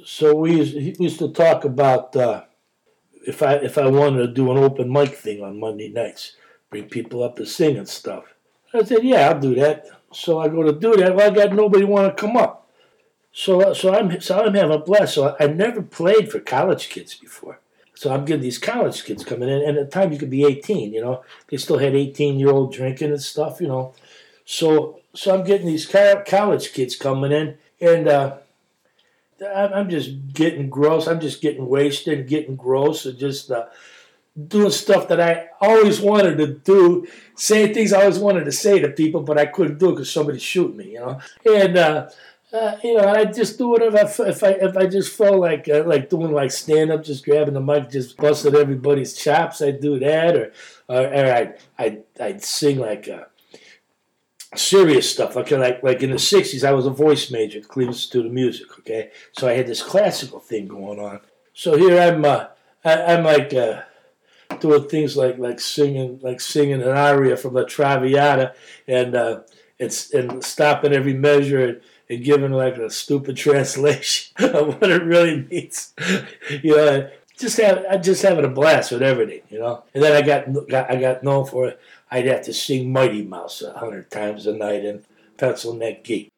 So he used to talk about if I wanted to do an open mic thing on Monday nights, bring people up to sing and stuff. I said, yeah, I'll do that. So I go to do that. Well, I got nobody want to come up. So I'm having a blast. So I never played for college kids before. So I'm getting these college kids coming in, and at the time you could be 18. They still had 18-year-old drinking and stuff. So I'm getting these college kids coming in, and I'm just getting gross. I'm just getting wasted, and getting gross, and just doing stuff that I always wanted to do, saying things I always wanted to say to people, but I couldn't do because somebody's shooting me. And I just do whatever. If I just felt like doing like stand up, just grabbing the mic, just busting everybody's chops, I'd do that, or I'd sing like serious stuff. Like in the '60s, I was a voice major at Cleveland Institute of Music. Okay, so I had this classical thing going on. So here I'm like doing things like singing an aria from La Traviata, and and stopping every measure and giving like a stupid translation of what it really means. Just having a blast with everything. And then I got known for it. I'd have to sing Mighty Mouse 100 times a night in Pencil Neck Geek.